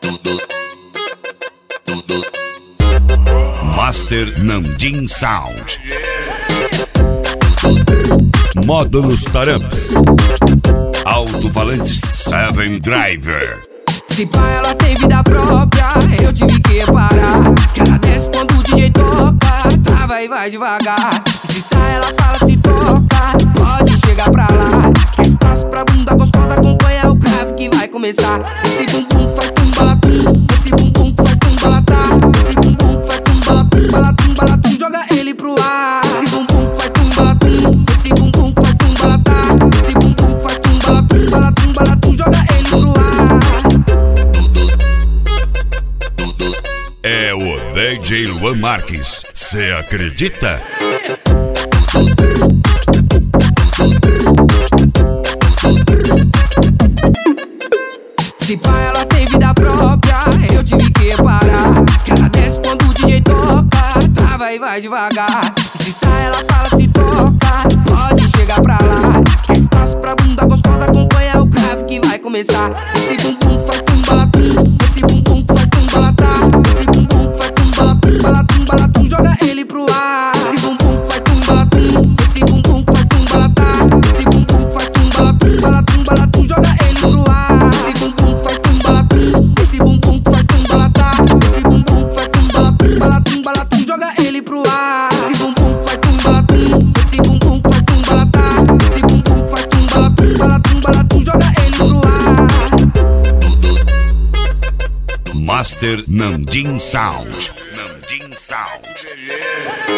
Master Nandin Sound. Módulos Taramps. Alto-falantes 7 Driver. Se pá, ela tem vida própria, eu tive que parar. Que ela desce quando o DJ toca, trava e vai devagar. E se sai, ela fala, se toca, pode chegar pra lá. Quer espaço pra bunda gostosa, acompanha o grave que vai começar. Esse bumbum faz tum-balatum, esse bumbum faz tum-balatá. Esse bumbum faz tum-balatum, balatum, balatum, joga ele pro ar. Esse bumbum faz tum-balatum, esse bumbum faz tum-balatá. Esse bumbum faz tum-balatum, balatum, balatum, joga ele pro ar. É o DJ Luan Marques, cê acredita? Se pá, ela tem vida própria, eu tive que parar. Que ela desce quando o DJ toca, trava e vai devagar. E se sai, ela fala, se toca, pode chegar pra lá. Quer espaço pra bunda gostosa, acompanha o grave que vai começar. Esse bumbum faz tum-balatum, esse bumbum faz tum-balatá. Esse bumbum faz tum-balatum, balatum, balatum, joga ele pro ar. Esse bumbum faz tum-balatum, esse bumbum faz tum-balatá. Esse bumbum faz tum-balatum, balatum, balatum, joga ele pro ar. Esse bumbum faz tum-balatum, esse bumbum faz tum-balatá. Esse bumbum faz tum-balatum, balatum, balatum, joga ele pro ar. Esse bumbum faz tum-balatum, esse bumbum faz tum-balatá. Esse bumbum faz tum-balatum, balatum, balatum, joga ele pro ar. Master Nandin Sound. Nandin Sound.